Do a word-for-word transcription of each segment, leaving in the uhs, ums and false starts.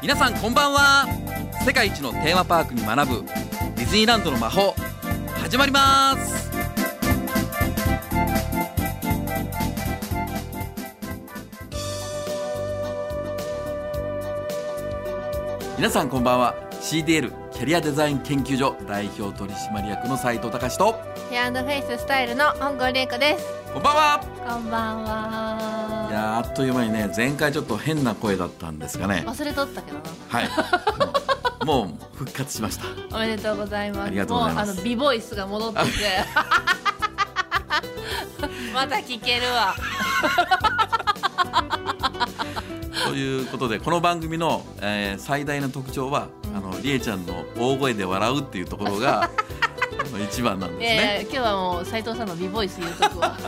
皆さんこんばんは。世界一のテーマパークに学ぶディズニーランドの魔法始まります。皆さんこんばんは。 シーディーエル キャリアデザイン研究所代表取締役の斉藤隆とヘア&フェイススタイルの本郷玲子です。 こんばんは。 こんばんは。 いやあっという間にね、前回ちょっと変な声だったんですがね、 忘れとったけどな。 はいもう、もう復活しました。 おめでとうございます。 ありがとうございます。 もうあの美ボイスが戻ってきてまた聞けるわということでこの番組の、えー、最大の特徴は、うん、あのりえちゃんの大声で笑うっていうところが一番なんですね。 いやいや、今日はもう斉藤さんの美ボイス言うとくわ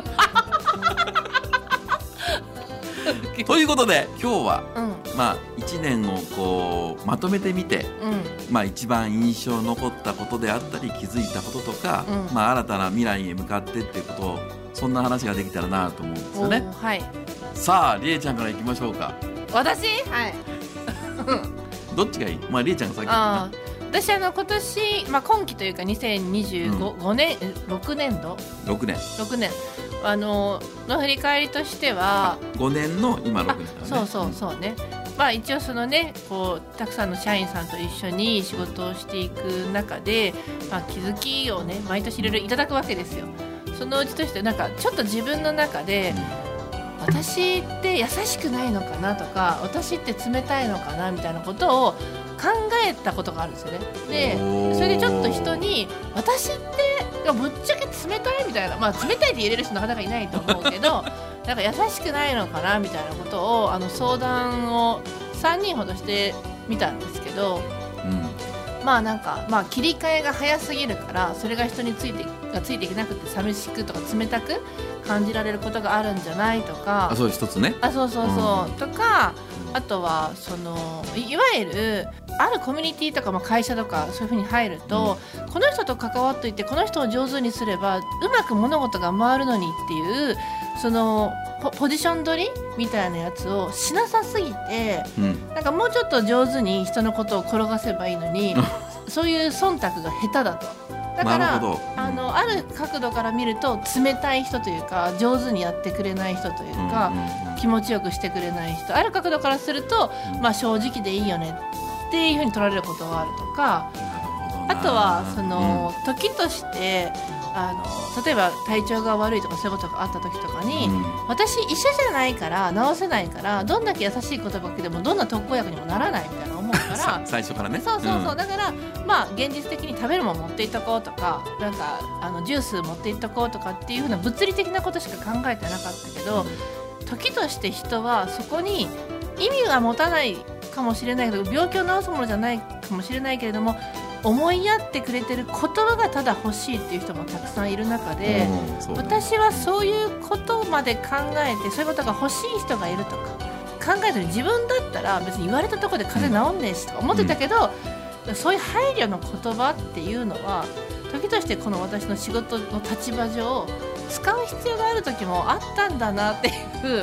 ということで今日は、 うん、 まあいちねんをこうまとめてみて、うん、まあ一番印象に残ったことであったり気づいたこととか、うん、まあ新たな未来へ向かってっていうことを、そんな話ができたらなと思うんですよね。 はい、 さありえちゃんからいきましょうか。 私？はいどっちがいい？まありえちゃんが先かな。 私あの今年、まあ、今期というかにせんにじゅうごねん、うん、ろくねんどろくねんろくねんあのの振り返りとしてはごねんの今ろくねんだね。 そうそうそうね、まあ、一応そのねこうたくさんの社員さんと一緒に仕事をしていく中で、まあ、気づきをね毎年いろいろいただくわけですよ。そのうちとしてなんかちょっと自分の中で、うん、私って優しくないのかなとか、私って冷たいのかなみたいなことを考えたことがあるんですよね。でそれでちょっと人に私ってぶっちゃけ冷たいみたいな、まあ冷たいって言えれる人なかなかいないと思うけどなんか優しくないのかなみたいなことをあの相談をさんにんほどしてみたんですけど、うん、まあなんか、まあ、切り替えが早すぎるからそれが人についてがついていけなくて寂しくとか冷たく感じられることがあるんじゃないとか、 あ、そう一つね。 あ、そうそうそう、うん、とかあとはそのいわゆるあるコミュニティとか、まあ、会社とかそういう風に入ると、うん、この人と関わっていてこの人を上手にすればうまく物事が回るのにっていうその ポ, ポジション取りみたいなやつをしなさすぎて、うん、なんかもうちょっと上手に人のことを転がせばいいのにそういう忖度が下手だと。だからあのある角度から見ると冷たい人というか上手にやってくれない人というか、うんうんうん、気持ちよくしてくれない人、ある角度からすると、まあ、正直でいいよねっていうふうに取られることがあるとか、あとはその、うん、時としてあの例えば体調が悪いとかそういうことがあった時とかに、うん、私医者じゃないから治せないからどんだけ優しい言葉かけてもどんな特効薬にもならないみたいな思うから最初からね。 そうそうそう、 うん、 だからまあ現実的に食べるもの持っていっとこうとか、なんかあのジュース持っていっとこうとかっていうふうな物理的なことしか考えてなかったけど、うん、時として人はそこに意味が持たないかもしれないけど病気を治すものじゃないかもしれないけれども思いやってくれてる言葉がただ欲しいっていう人もたくさんいる中で、うん、私はそういうことまで考えてそういうことが欲しい人がいるとか考えずに自分だったら別に言われたところで風邪治んねえしとか思ってたけど、うん、そういう配慮の言葉っていうのは時としてこの私の仕事の立場上使う必要がある時もあったんだなっていう、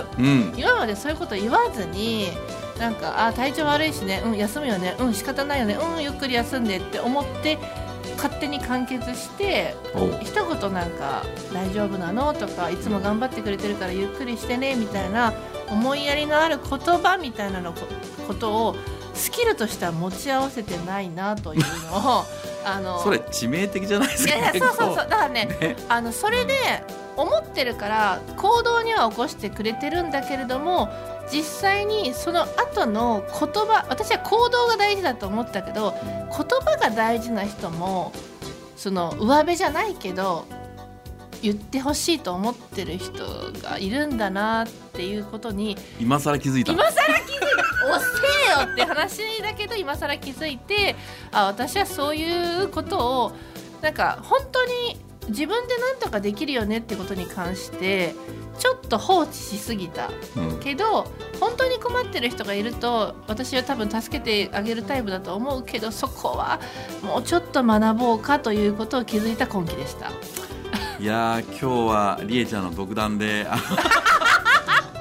うん、今までそういうこと言わずになんかあ体調悪いしね、うん休むよね、うん仕方ないよね、うんゆっくり休んでって思って勝手に完結して一言なんか大丈夫なのとかいつも頑張ってくれてるからゆっくりしてねみたいな思いやりのある言葉みたいなのことをスキルとしては持ち合わせてないなというのをあのそれ致命的じゃないですか。 いやいやそうそうそうだから ね, ねあのそれで思ってるから行動には起こしてくれてるんだけれども実際にその後の言葉、私は行動が大事だと思ったけど言葉が大事な人もその上辺じゃないけど言ってほしいと思ってる人がいるんだなっていうことに今更気づいた今更気づいた遅えよって話だけど今更気づいて、あ私はそういうことをなんか本当に自分で何とかできるよねってことに関してちょっと放置しすぎた、うん、けど本当に困ってる人がいると私は多分助けてあげるタイプだと思うけどそこはもうちょっと学ぼうかということを気づいた今期でした。 いや今日はりえちゃんの独断で独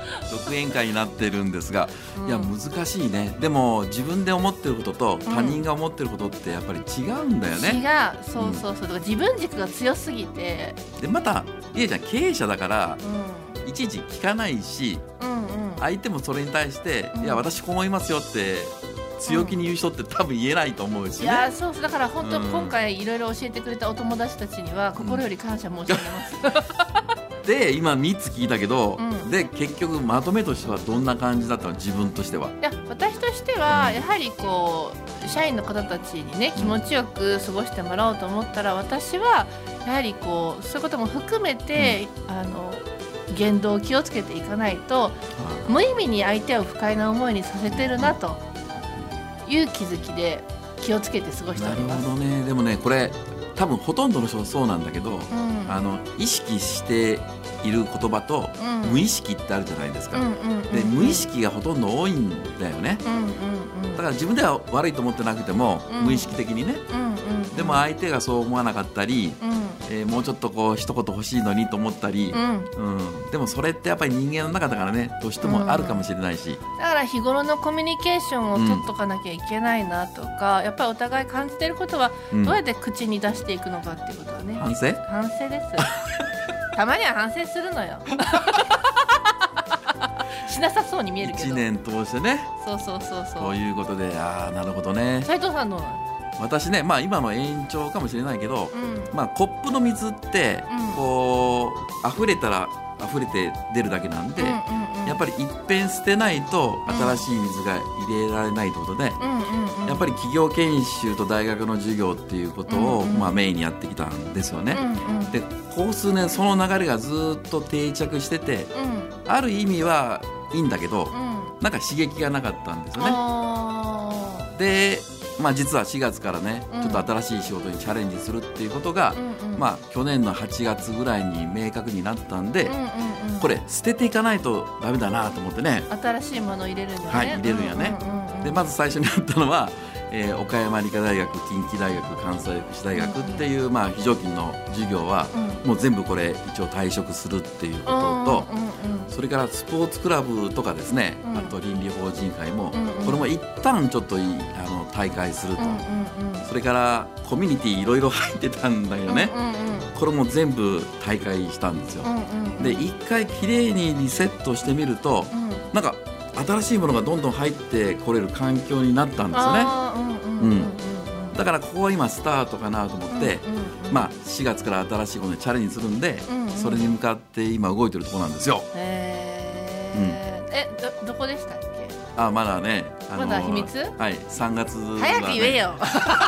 楽園会になってるんですが、 うん、 いや難しいね。でも自分で思ってることと他人が思ってることってやっぱり違うんだよね、 違う、そうそうそう、だから自分軸が強すぎて、 でまたりえちゃん経営者だから、 うん、 いちいち聞かないし、 うんうん、 相手もそれに対して、 うん、 いや私こう思いますよって強気に言う人って多分言えないと思うしね、 いやそうそう、だから本当、 うん、 今回いろいろ教えてくれたお友達たちには心より感謝申し上げます、 うん、で今みっつ聞いたけど、 うん、 で結局まとめとしてはどんな感じだったの、自分としては。 いや私としてはやはりこう社員の方たちにね気持ちよく過ごしてもらおうと思ったら、私はやはりこうそういうことも含めて、うん、あの言動を気をつけていかないと、うん、無意味に相手を不快な思いにさせてるなという気づきで気をつけて過ごしております。 なるほどね。でもねこれ多分ほとんどの人はそうなんだけど、 うん、 あの意識している言葉と、うん、無意識ってあるじゃないですか、うんうんうんうん、で無意識がほとんど多いんだよね、うんうんうん、だから自分では悪いと思ってなくても、うん、無意識的にね、うんうんうん、でも相手がそう思わなかったり、うんえー、もうちょっとこう一言欲しいのにと思ったり、うんうん、でもそれってやっぱり人間の中だからねどうしてもあるかもしれないし、 うん、だから日頃のコミュニケーションを取っとかなきゃいけないなとか、うん、やっぱりお互い感じてることはどうやって口に出していくのかっていうことはね、 反省反省ですたまには反省するのよしなさそうに見えるけどいちねん通してね、 そうそうそうそうということで、ああなるほどね。 斉藤さんどうなの？ 私ね、まあ、今の延長かもしれないけど、うんまあ、コップの水って、 うん、 こう溢れたら溢れて出るだけなんで、うんうんうん、やっぱりいっぺん捨てないと新しい水が入れられないってことで、うんうんうん、やっぱり企業研修と大学の授業っていうことを、うんうんまあ、メインにやってきたんですよね、うんうん、でここ数年その流れがずっと定着してて、うん、ある意味はいいんだけど、うん、なんか刺激がなかったんですよね。でまあ、実はしがつからね、うん、ちょっと新しい仕事にチャレンジするっていうことが、うんうんまあ、去年のはちがつぐらいに明確になったんで、うんうんうん、これ捨てていかないとダメだなと思ってね、 新しいものを入れるんだね、 はい、入れるんやね、うんうんうん、でまず最初にあったのは、えー、岡山理科大学、近畿大学、関西福祉大学っていう、うんうんまあ、非常勤の授業は、うん、もう全部これ一応退職するっていうことと、うんうんうん、それからスポーツクラブとかですね、うん、あと倫理法人会も、うんうん、これも一旦ちょっといいあの退会すると、うんうんうん、それからコミュニティいろいろ入ってたんだよね、うんうんうん、これも全部退会したんですよ、うんうんうん、で一回きれいにリセットしてみると、うん、なんか新しいものがどんどん入ってこれる環境になったんですよね、うんうんうん、だからここは今スタートかなと思って、うんうんうんまあ、しがつから新しいことにチャレンジするんで、うんうん、それに向かって今動いてるところなんですよ。 へー、うん、え ど, どこでしたっけ？ あまだね、あのー、 まだ秘密？ はい、さんがつは、ね、 早く言えよ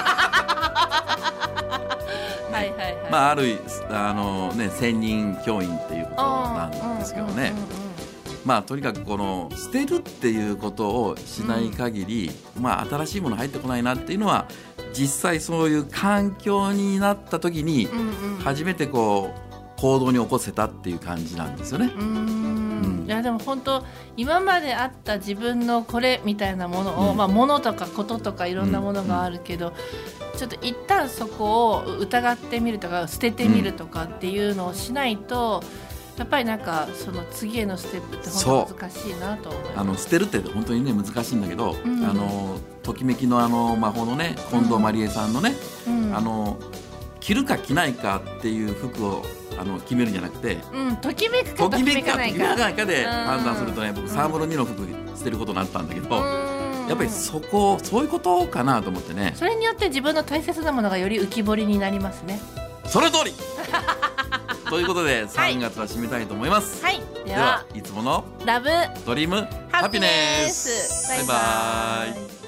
はいはいはい、 まあ、あるあの、ね、専任教員っていうことなんですけどね、まあ、とにかくこの捨てるっていうことをしない限り、うんまあ、新しいもの入ってこないなっていうのは実際そういう環境になった時に初めてこう行動に起こせたっていう感じなんですよね。うーん、 うん、いやでも本当今まであった自分のこれみたいなものを、うんまあ、物とかこととかいろんなものがあるけど、うんうん、ちょっと一旦そこを疑ってみるとか捨ててみるとかっていうのをしないと、うん、やっぱりなんかその次へのステップって本当難しいなと思います。 あの捨てるって本当にね難しいんだけど、うん、あのときめきのあの魔法のね近藤麻理恵さんのね、うん、あの着るか着ないかっていう服をあの決めるんじゃなくて、 うん、ときめくかときめかないか、ときめくかときめかないかで判断するとね、僕沢室にの服捨てることになったんだけど、やっぱりそこそういうことかなと思ってね。 それによって自分の大切なものがより浮き彫りになりますね。 その通りということでさんがつは締めたいと思います、 はい、 ではいつものラブドリームハピネス、 バイバイ。